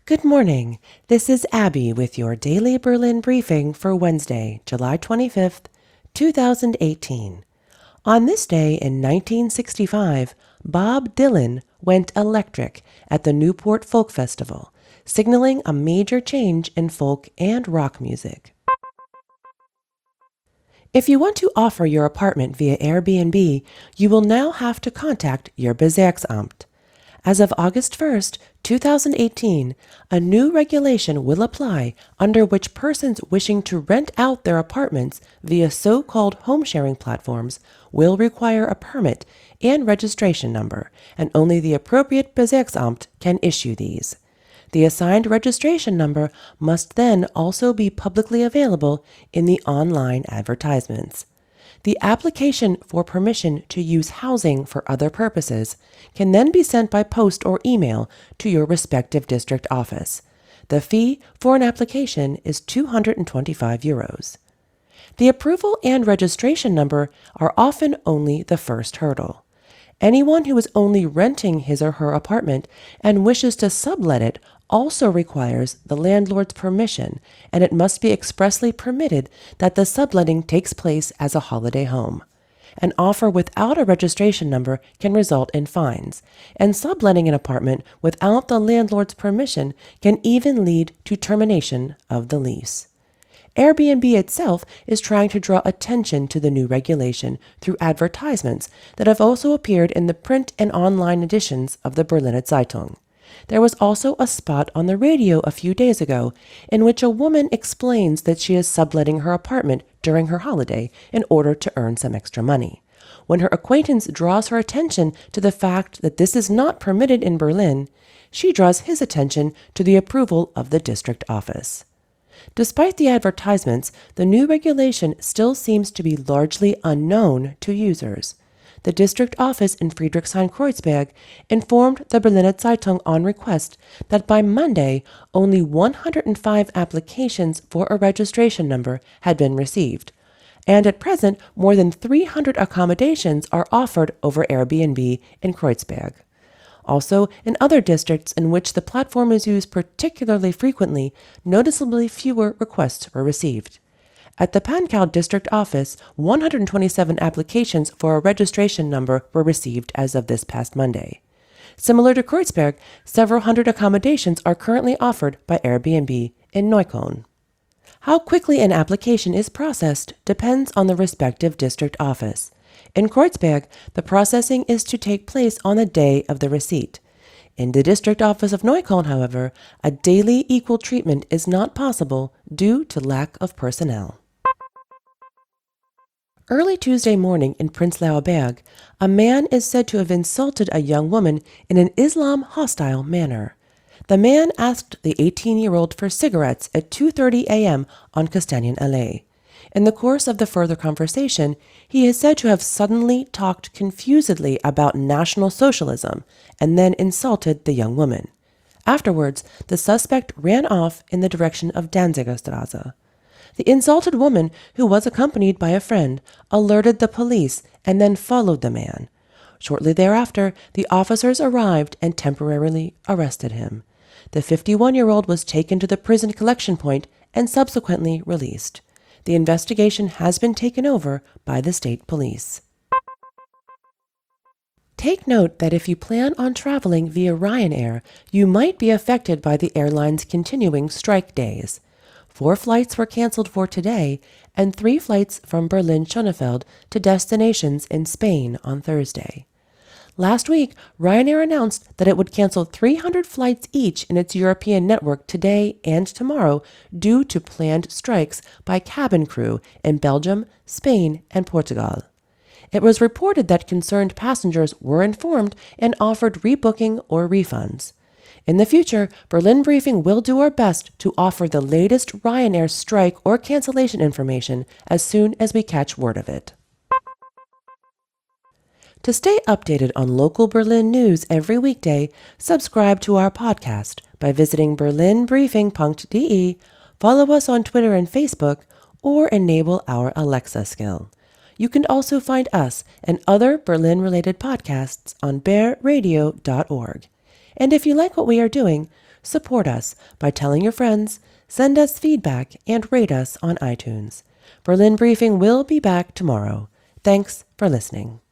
Good morning. This is Abby with your daily Berlin briefing for Wednesday, July 25th, 2018. On this day in 1965, Bob Dylan went electric at the Newport Folk Festival, signaling a major change in folk and rock music. If you want to offer your apartment via Airbnb, you will now have to contact your Bezirksamt. As of August 1st, 2018, a new regulation will apply under which persons wishing to rent out their apartments via so-called home-sharing platforms will require a permit and registration number, and only the appropriate Bezirksamt can issue these. The assigned registration number must then also be publicly available in the online advertisements. The application for permission to use housing for other purposes can then be sent by post or email to your respective district office. The fee for an application is €225. The approval and registration number are often only the first hurdle. Anyone who is only renting his or her apartment and wishes to sublet it also requires the landlord's permission, and it must be expressly permitted that the subletting takes place as a holiday home. An offer without a registration number can result in fines, and subletting an apartment without the landlord's permission can even lead to termination of the lease. Airbnb itself is trying to draw attention to the new regulation through advertisements that have also appeared in the print and online editions of the Berliner Zeitung. There was also a spot on the radio a few days ago in which a woman explains that she is subletting her apartment during her holiday in order to earn some extra money. When her acquaintance draws her attention to the fact that this is not permitted in Berlin, she draws his attention to the approval of the district office. Despite the advertisements, the new regulation still seems to be largely unknown to users. The district office in Friedrichshain-Kreuzberg informed the Berliner Zeitung on request that by Monday, only 105 applications for a registration number had been received, and at present, more than 300 accommodations are offered over Airbnb in Kreuzberg. Also, in other districts in which the platform is used particularly frequently, noticeably fewer requests were received. At the Pankow district office, 127 applications for a registration number were received as of this past Monday. Similar to Kreuzberg, several hundred accommodations are currently offered by Airbnb in Neukölln. How quickly an application is processed depends on the respective district office. In Kreuzberg, the processing is to take place on the day of the receipt. In the district office of Neukölln, however, a daily equal treatment is not possible due to lack of personnel. Early Tuesday morning in Prenzlauer Berg, a man is said to have insulted a young woman in an Islam-hostile manner. The man asked the 18-year-old for cigarettes at 2:30 a.m. on Kastanienallee. In the course of the further conversation, he is said to have suddenly talked confusedly about National Socialism and then insulted the young woman. Afterwards, the suspect ran off in the direction of Danzigerstraße. The insulted woman, who was accompanied by a friend, alerted the police and then followed the man. Shortly thereafter, the officers arrived and temporarily arrested him. The 51-year-old was taken to the prison collection point and subsequently released. The investigation has been taken over by the state police. Take note that if you plan on traveling via Ryanair, you might be affected by the airline's continuing strike days. 4 flights were canceled for today, and 3 flights from Berlin-Schönefeld to destinations in Spain on Thursday. Last week, Ryanair announced that it would cancel 300 flights each in its European network today and tomorrow due to planned strikes by cabin crew in Belgium, Spain, and Portugal. It was reported that concerned passengers were informed and offered rebooking or refunds. In the future, Berlin Briefing will do our best to offer the latest Ryanair strike or cancellation information as soon as we catch word of it. To stay updated on local Berlin news every weekday, subscribe to our podcast by visiting berlinbriefing.de, follow us on Twitter and Facebook, or enable our Alexa skill. You can also find us and other Berlin-related podcasts on bearradio.org. And if you like what we are doing, Support us by telling your friends, send us feedback, and rate us on iTunes. Berlin Briefing will be back tomorrow. Thanks for listening.